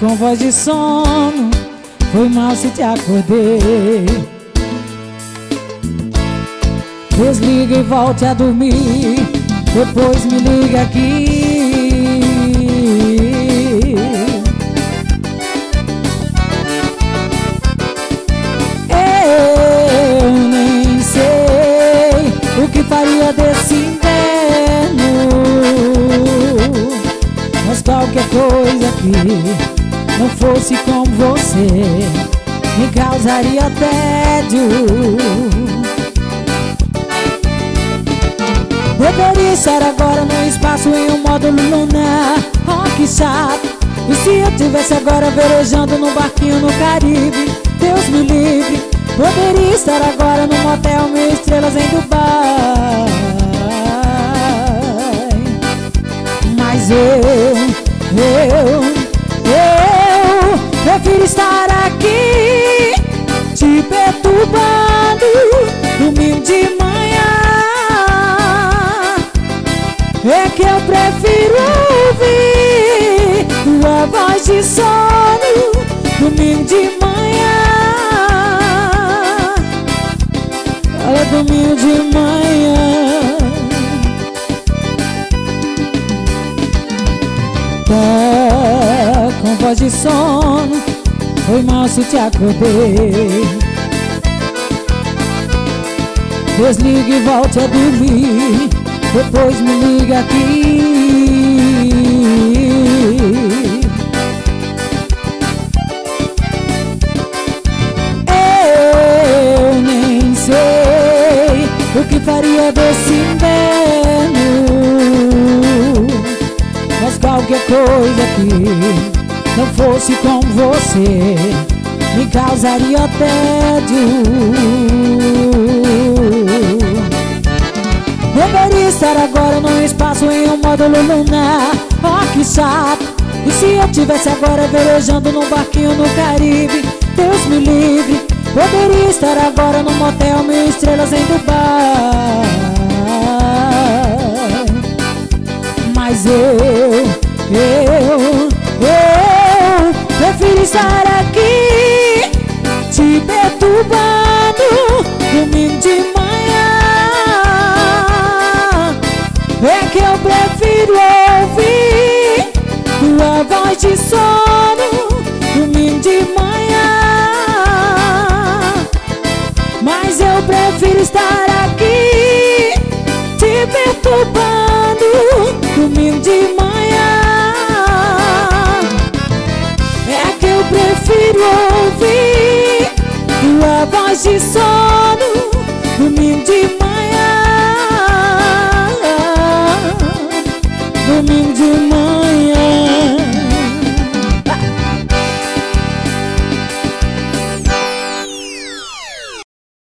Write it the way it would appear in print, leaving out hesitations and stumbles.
com voz de sono, foi mal se te acordei. Desliga e volte a dormir, depois me liga aqui. Eu nem sei o que faria desse inverno, mas qualquer coisa que não fosse como você me causaria tédio. Deveria estar agora no espaço em um módulo lunar. Oh, que chato. E se eu tivesse agora velejando num barquinho no Caribe? Deus me livre. Poderia estar agora num motel 1000 estrelas em Dubai. Mas eu prefiro estar aqui te perturbando domingo de manhã. É que eu prefiro ouvir tua voz de sono domingo de manhã. Olha, domingo de manhã. Tá com voz de sono, foi mal se te acordei. Desligue e volte a dormir, depois me liga aqui. Eu nem sei o que faria desse inverno, mas qualquer coisa que não fosse como você me causaria tédio. Deveria estar agora num espaço em um módulo lunar. Oh, que chato. E se eu tivesse agora velejando num barquinho no Caribe? Deus me livre. Poderia estar agora num motel 1000 estrelas em Dubai. Mas eu prefiro estar aqui te perturbando domingo de manhã. É que eu prefiro ouvir tua voz de sono domingo de manhã. Mas eu prefiro estar aqui te perturbando domingo de manhã. É que eu prefiro ouvir tua voz de sono